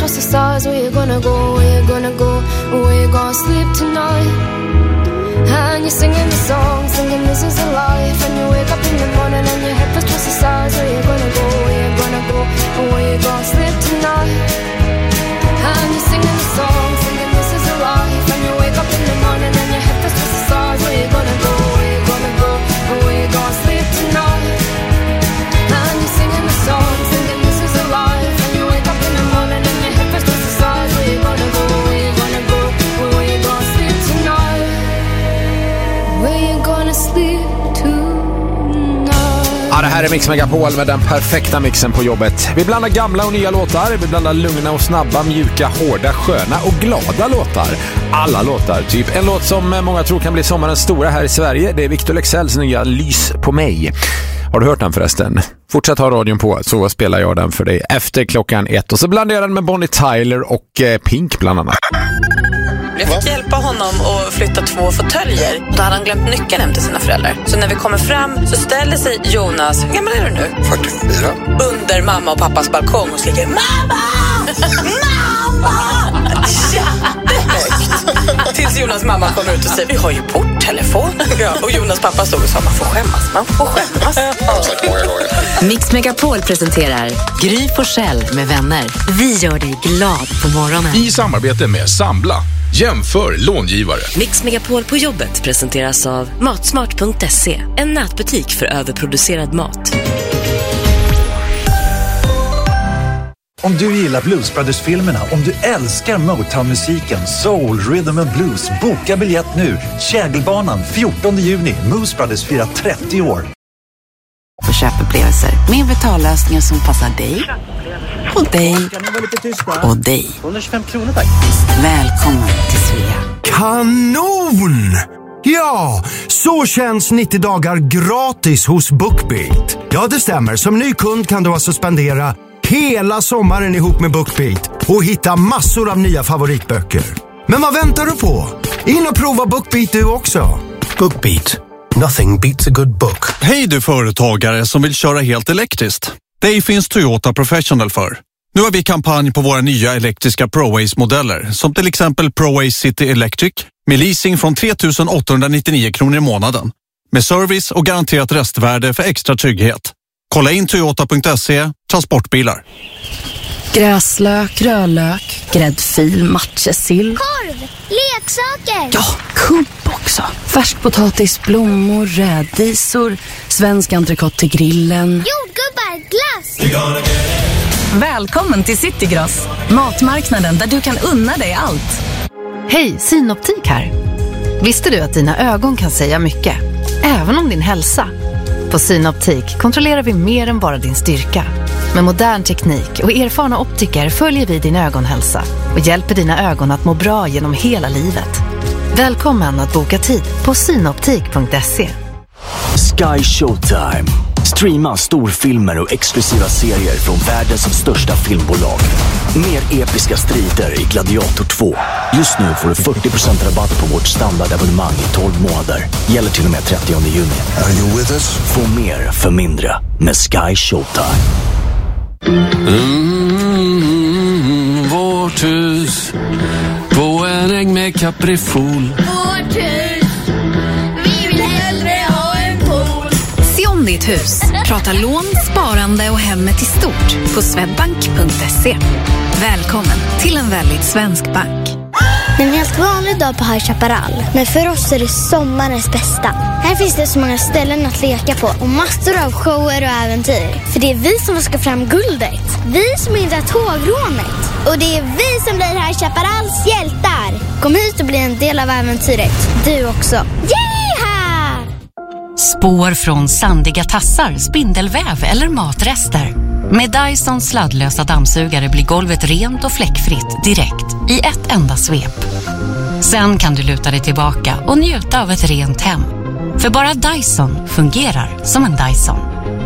Speaker 8: trust the stars. Where you gonna go, where you gonna go, where you gonna sleep tonight? And you're singing the song, singing this is a life. And you wake up in the morning and your head first trust the stars. Where you gonna go, where you gonna go, where you gonna sleep tonight? And you're singing the song, singing this is a life. And you wake up in the morning and your head first trust the stars. Where you gonna go, where you gonna go, where you gonna sleep tonight? And you're singing the song, singing this is a life. And you wake up in the morning and your head first trust the stars. Where you gonna go, where you gonna go, where you gonna sleep tonight? Where you gonna sleep tonight?
Speaker 3: Ja, det här är Mix Megapol med den perfekta mixen på jobbet. Vi blandar gamla och nya låtar. Vi blandar lugna och snabba, mjuka, hårda, sköna och glada låtar. Alla låtar, typ. En låt som många tror kan bli sommarens stora här i Sverige. Det är Victor Leksells nya Lys på mig. Har du hört den förresten? Fortsätt ha radion på, så spelar jag den för dig efter klockan ett. Och så blandar jag den med Bonnie Tyler och eh, Pink bland annat.
Speaker 9: Jag fick hjälpa honom att flytta två fåtöljer. Då hade han glömt nyckeln hem till sina föräldrar. Så när vi kommer fram så ställer sig Jonas, hur gammal är du nu?
Speaker 10: fyrtiofyra.
Speaker 9: Under mamma och pappas balkong och skriker mamma! Mamma! Jättehögt. Tills Jonas mamma kommer ut och säger vi har ju porttelefon. Ja, och Jonas pappa stod och sa man får skämmas, man får skämmas.
Speaker 2: Mix Megapol presenterar Gry Forssell med vänner. Vi gör dig glad på morgonen.
Speaker 11: I samarbete med Sambla. Jämför långivare.
Speaker 2: Mix Megapol på jobbet presenteras av matsmart punkt se. En nätbutik för överproducerad mat.
Speaker 12: Om du gillar Blues Brothers-filmerna, om du älskar Motown-musiken, soul, rhythm and blues, boka biljett nu. Kägelbanan fjortonde juni. Moose Brothers firar trettio år.
Speaker 17: För köpupplevelser med betallösningar som passar dig och dig och dig.
Speaker 12: hundratjugofem kronor tack.
Speaker 17: Välkommen till Svea.
Speaker 13: Kanon! Ja, så känns nittio dagar gratis hos BookBeat. Ja, det stämmer. Som ny kund kan du alltså spendera hela sommaren ihop med BookBeat och hitta massor av nya favoritböcker. Men vad väntar du på? In och prova BookBeat du också.
Speaker 31: BookBeat. Nothing beats a good book.
Speaker 27: Hej du företagare som vill köra helt elektriskt. Det finns Toyota Professional för. Nu har vi kampanj på våra nya elektriska ProAce-modeller. Som till exempel ProAce City Electric. Med leasing från tre tusen åttahundranittionio kronor i månaden. Med service och garanterat restvärde för extra trygghet. Kolla in toyota punkt se, transportbilar.
Speaker 14: Gräslök, rödlök, gräddfil, matjessill.
Speaker 15: Korv, leksaker.
Speaker 14: Ja, kubb också. Färskpotatis, blommor, rädisor, svensk entrecote till grillen.
Speaker 15: Jordgubbar, glass.
Speaker 14: Välkommen till Citygross, matmarknaden där du kan unna dig allt.
Speaker 5: Hej, Synoptik här. Visste du att dina ögon kan säga mycket, även om din hälsa? På Synoptik kontrollerar vi mer än bara din styrka. Med modern teknik och erfarna optiker följer vi din ögonhälsa och hjälper dina ögon att må bra genom hela livet. Välkommen att boka tid på synoptik punkt se.
Speaker 16: Sky Showtime. Streama storfilmer och exklusiva serier från världens största filmbolag. Mer episka strider i Gladiator två. Just nu får du fyrtio procent rabatt på vårt standardabonnemang i tolv månader. Gäller till och med trettionde juni.
Speaker 31: Are you with us?
Speaker 16: Få mer för mindre med Sky Showtime.
Speaker 18: Mm, vårt hus på en äng med kaprifol.
Speaker 15: Vårt hus, vi vill hellre ha en pool.
Speaker 5: Se om ditt hus. Prata lån, sparande och hemmet i stort på swedbank punkt se. Välkommen till en väldigt svensk bank.
Speaker 15: Det är en helt vanlig dag på High Chaparral. Men för oss är det sommarens bästa. Här finns det så många ställen att leka på och massor av shower och äventyr. För det är vi som ska fram guldet. Vi som hindrar tågrånet. Och det är vi som blir High Chaparrals hjältar. Kom hit och bli en del av äventyret. Du också. Yeeha!
Speaker 17: Spår från sandiga tassar, spindelväv eller matrester. Med Dyson sladdlösa dammsugare blir golvet rent och fläckfritt direkt i ett enda svep. Sen kan du luta dig tillbaka och njuta av ett rent hem. För bara Dyson fungerar som en Dyson.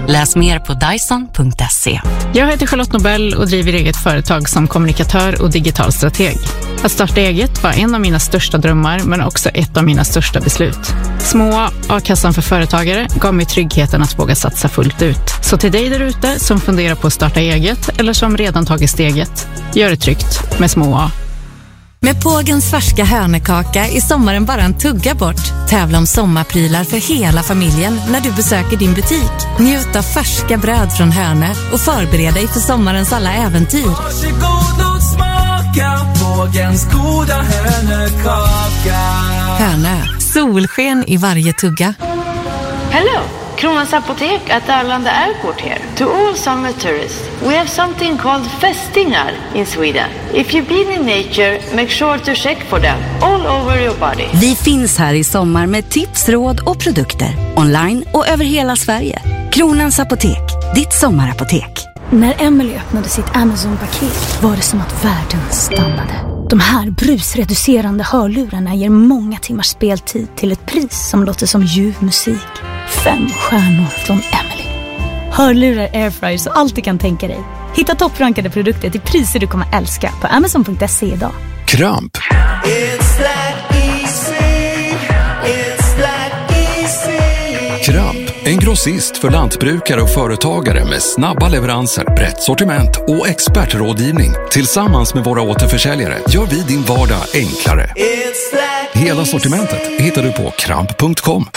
Speaker 17: Läs mer på dyson punkt se.
Speaker 6: Jag heter Charlotte Nobel och driver eget företag som kommunikatör och digital strateg. Att starta eget var en av mina största drömmar, men också ett av mina största beslut. Små A-kassan för företagare gav mig tryggheten att våga satsa fullt ut. Så till dig där ute som funderar på att starta eget eller som redan tagit steget, gör det tryggt med Små A.
Speaker 10: Med Pågens färska hörnekaka är sommaren bara en tugga bort. Tävla om sommarprylar för hela familjen när du besöker din butik. Njut av färska bröd från Hörne och förbered dig för sommarens alla äventyr.
Speaker 7: Varsågod och smaka Pågens goda hörnekaka.
Speaker 10: Hörne, solsken i varje tugga.
Speaker 19: Hello, Kronans Apotek at Arlanda Airport here. To all summer tourists, we have something called fästingar in Sweden. If you've been in nature, make sure to check for them all over your body.
Speaker 20: Vi finns här i sommar med tips, råd och produkter. Online och över hela Sverige. Kronans Apotek, ditt sommarapotek.
Speaker 6: När Emily öppnade sitt Amazon-paket var det som att världen stannade. De här brusreducerande hörlurarna ger många timmars speltid till ett pris som låter som ljuv musik. Fem stjärnor från Emily. Hörlurar, airfryers och allt du kan tänka dig. Hitta topprankade produkter till priser du kommer älska på amazon punkt se idag.
Speaker 3: Kramp.
Speaker 7: It's that easy. It's that easy.
Speaker 11: Kramp, en grossist för lantbrukare och företagare med snabba leveranser, brett sortiment och expertrådgivning. Tillsammans med våra återförsäljare gör vi din vardag enklare. Hela sortimentet hittar du på kramp punkt com.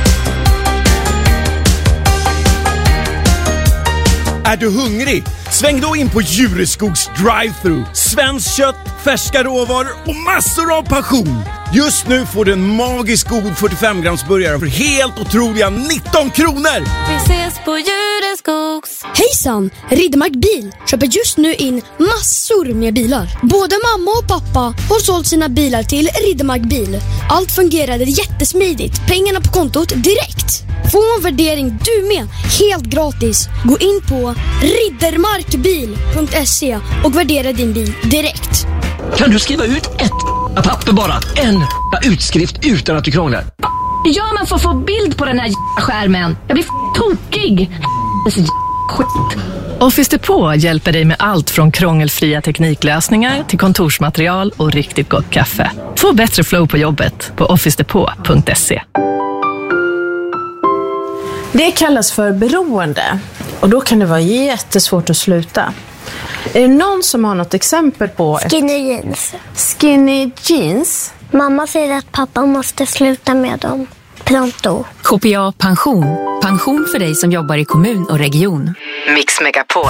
Speaker 21: Är du hungrig? Sväng då in på Djureskogs drive-thru. Svenskt kött, färska råvaror och massor av passion. Just nu får du en magisk god fyrtiofem grams burgare för helt otroliga nitton kronor.
Speaker 8: Vi ses på Djureskogs. Hejsan, Riddermark Bil köper just nu in massor med bilar. Både mamma och pappa har sålt sina bilar till Riddermark Bil. Allt fungerade jättesmidigt. Pengarna på kontot direkt. Få en värdering du med, helt gratis. Gå in på riddermarkbil punkt se och värdera din bil direkt.
Speaker 22: Kan du skriva ut ett papper bara? En utskrift utan att du krånglar.
Speaker 6: Ja, men för att få bild på den här skärmen. Jag blir tokig. Skit.
Speaker 23: Office Depot hjälper dig med allt från krångelfria tekniklösningar till kontorsmaterial och riktigt gott kaffe. Få bättre flow på jobbet på office depot punkt se.
Speaker 24: Det kallas för beroende och då kan det vara jättesvårt att sluta. Är det någon som har något exempel på...
Speaker 15: Skinny jeans.
Speaker 24: Skinny jeans?
Speaker 15: Mamma säger att pappa måste sluta med dem. Pronto.
Speaker 2: K P A Pension. Pension för dig som jobbar i kommun och region.
Speaker 5: Mix Megapol.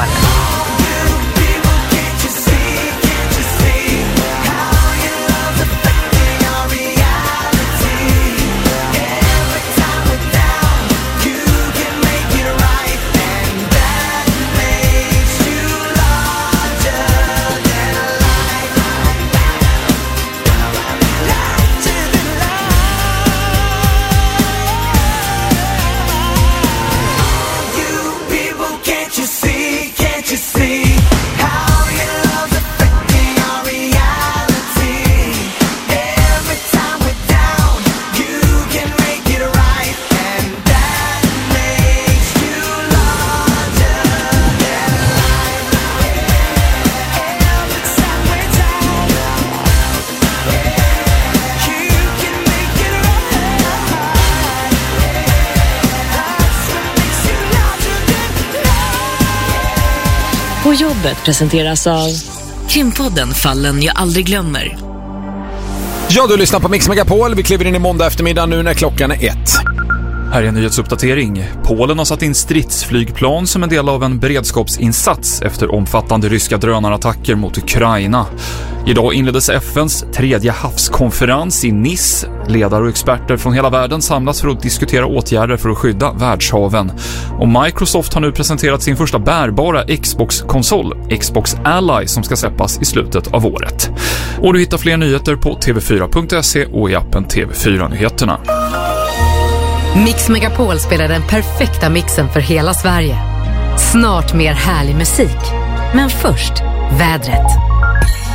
Speaker 2: På jobbet presenteras av Krimpodden Fallen jag aldrig glömmer.
Speaker 3: Ja, du lyssnar på Mix Megapol. Vi kliver in i måndag eftermiddag nu när klockan är ett.
Speaker 25: Här är en nyhetsuppdatering. Polen har satt in stridsflygplan som en del av en beredskapsinsats efter omfattande ryska drönarattacker mot Ukraina. Idag inleddes F N:s tredje havskonferens i Nice. Ledare och experter från hela världen samlas för att diskutera åtgärder för att skydda världshaven. Och Microsoft har nu presenterat sin första bärbara Xbox-konsol, Xbox Ally, som ska släppas i slutet av året. Och du hittar fler nyheter på t v fyra punkt se och i appen T V fyra Nyheterna.
Speaker 2: Mix Megapol spelar den perfekta mixen för hela Sverige. Snart mer härlig musik. Men först, vädret.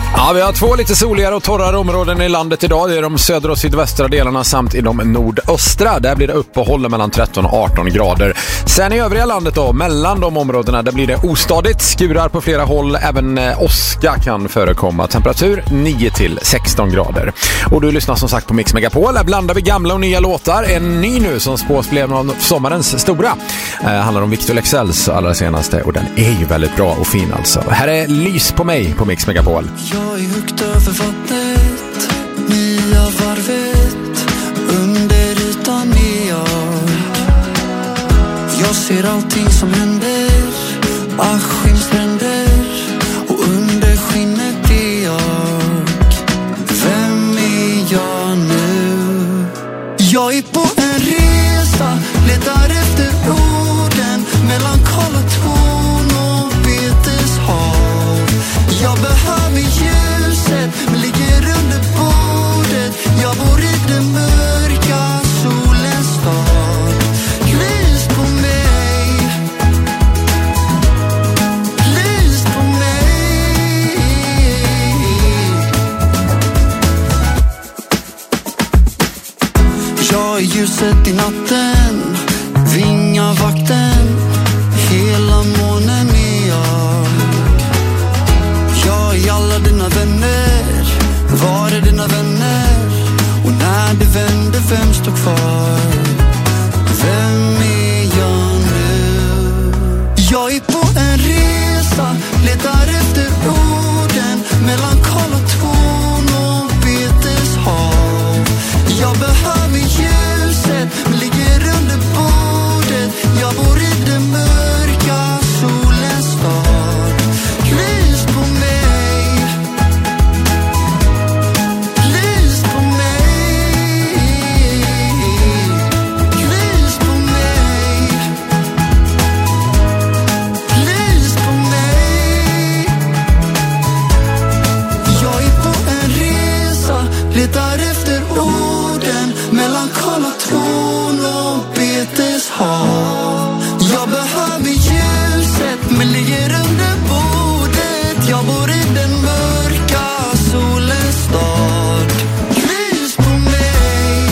Speaker 3: Ja, vi har två lite soligare och torrare områden i landet idag. Det är de södra och sydvästra delarna samt i de nordöstra. Där blir det uppehåll mellan tretton och arton grader. Sen i övriga landet då, mellan de områdena, där blir det ostadigt. Skurar på flera håll, även åska kan förekomma. Temperatur nio till sexton grader. Och du lyssnar som sagt på Mix Megapol. Där blandar vi gamla och nya låtar. En ny nu som spås blev av sommarens stora. Eh, handlar om Victor Leksells allra senaste. Och den är ju väldigt bra och fin alltså. Här är Lys på mig på Mix Megapol.
Speaker 1: Jag är högt över vattnet, nya varvet, under ytan är jag. Jag ser allting som händer, askskimsränder, och under skinnet är jag. Vem är jag nu? Jag är på en resa, letar efter orden, mellan kalla ton och beteshav. Jag behöver ljuset, men ligger under bordet. Jag bor i den mörka solens stad. Lys på mig, lys på mig. Jag är ljuset i natten, vingavakten, hela månen är jag. Jag är alla dina vänner, var är dina vänner? Och när det vänder, vem står kvar? Vem är jag nu? Jag är på en resa, letar efter orden, mellan kalla ton och beteshav. Jag behöver ljuset, men ligger under bordet. Jag bor i den mörka solens stad. Lys på mig, lys på mig, lys på mig, lys på mig. Jag är på en resa, letar efter orden, mellan kalla ton och beteshav. Jag behöver ljuset, men ligger under bordet. Jag bor i den mörka solens stad. Lys på mig,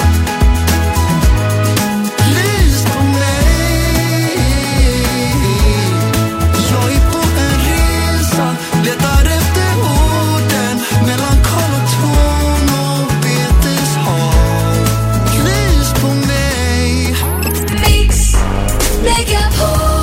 Speaker 1: lys på mig. Jag är på en resa, letar efter orden, mellan kalla ton och beteshav. Lys på mig. Mix Megapol.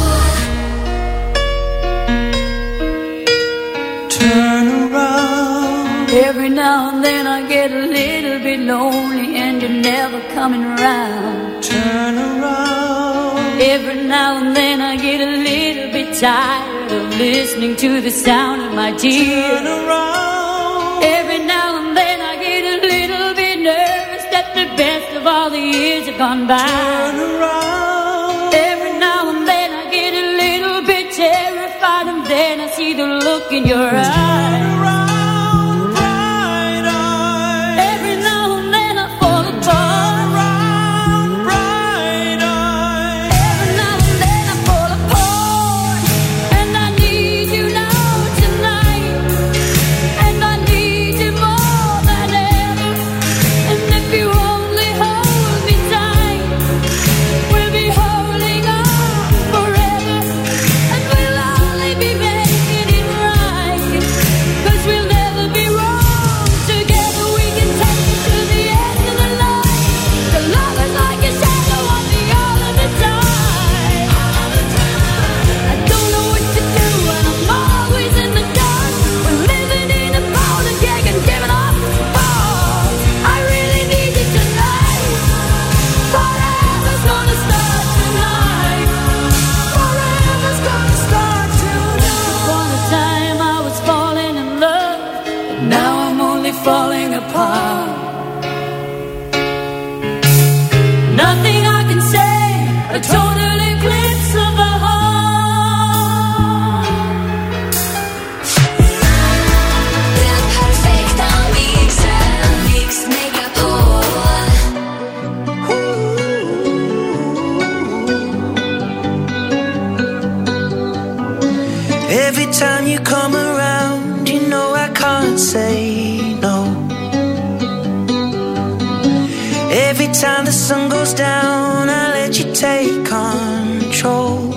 Speaker 4: Turn around. Every now and then I get a little bit lonely and you're never coming around. Turn around. Every now and then I get a little bit tired of listening to the sound of my tears. Turn around. Every now and then I get a little bit nervous that the best of all the years have gone by. Turn around. Every now and then I get a little bit terrified, and then I see the look in your eyes. Every now and then I fall apart. Every now and then I fall apart, and I need you now tonight, and I need you more than ever. And if you only hold me tight, we'll be holding on forever, and we'll only be making it right, 'cause we'll never be wrong together. We can take it to the end of the line. The love is like a shadow on me all of the time. I don't know what to do, and I'm always in the dark. We're living in a powder keg and giving up balls. I really need you tonight. Forever's gonna start tonight. Forever's gonna start tonight. One time I was falling in love, but now I'm only falling apart. Nothing I can say, a total eclipse of the heart. Den perfekta mixen, Mix Megapol. Every time you come around, you know I can't
Speaker 9: Every time the sun goes down, I let you take control.